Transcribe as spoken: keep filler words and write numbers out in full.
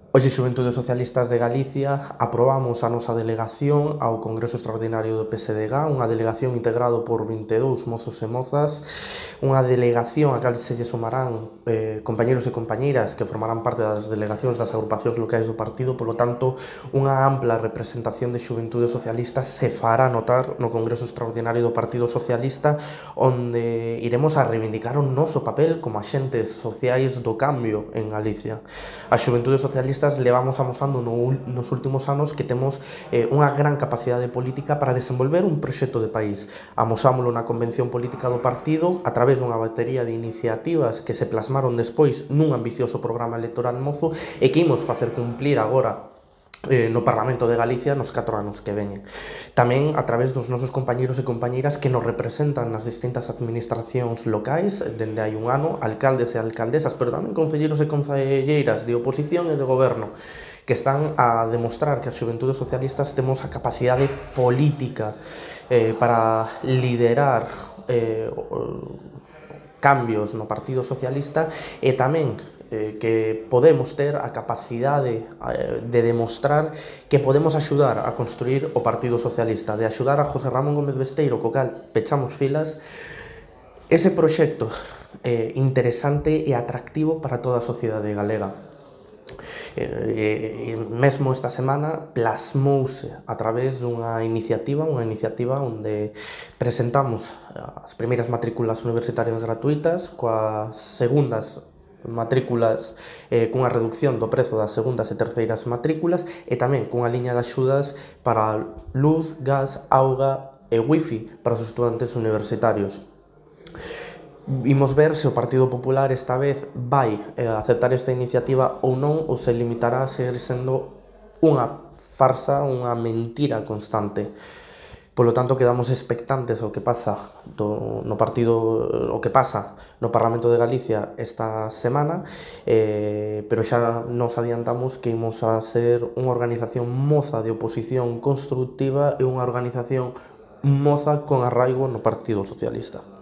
Hoxe, Xuventudes Socialistas de Galicia, aprobamos a nosa delegación ao Congreso Extraordinario do P S D G, unha delegación integrado por vinte e dous mozos e mozas, unha delegación a cal se lle sumarán eh, compañeros e compañeiras que formarán parte das delegacións das agrupacións locais do partido, polo tanto, unha ampla representación de Xuventudes Socialistas se fará notar no Congreso Extraordinario do Partido Socialista, onde iremos a reivindicar o noso papel como axentes sociais do cambio en Galicia. As Xuventudes Socialistas levamos amosando no, nos últimos anos que temos eh, unha gran capacidade política para desenvolver un proxecto de país. Amosámolo na convención política do partido a través dunha batería de iniciativas que se plasmaron despois nun ambicioso programa electoral mozo e que imos facer cumplir agora Eh, no Parlamento de Galicia nos catro anos que veñen. Tamén a través dos nosos compañeiros e compañeiras que nos representan nas distintas administracións locais dende hai un ano, alcaldes e alcaldesas, pero tamén concelleiros e concelleiras de oposición e de goberno, que están a demostrar que as Xuventudes Socialistas temos a capacidade política eh, para liderar eh, cambios no Partido Socialista e tamén eh, que podemos ter a capacidade eh, de demostrar que podemos axudar a construir o Partido Socialista, de axudar a José Ramón Gómez Besteiro, co cal pechamos filas, ese proxecto eh, interesante e atractivo para toda a sociedade galega. E, e mesmo esta semana plasmouse a través dunha iniciativa, unha iniciativa onde presentamos as primeiras matrículas universitarias gratuitas, coas segundas matrículas eh, cunha reducción do prezo das segundas e terceiras matrículas e tamén cunha liña de axudas para luz, gas, auga e wifi para os estudantes universitarios. Imos ver se o Partido Popular esta vez vai eh, aceptar esta iniciativa ou non, ou se limitará a seguir sendo unha farsa, unha mentira constante. Polo tanto, quedamos expectantes ao que pasa do, no partido, o que pasa no Parlamento de Galicia esta semana, eh, pero xa nos adiantamos que imos a ser unha organización moza de oposición constructiva e unha organización moza con arraigo no Partido Socialista.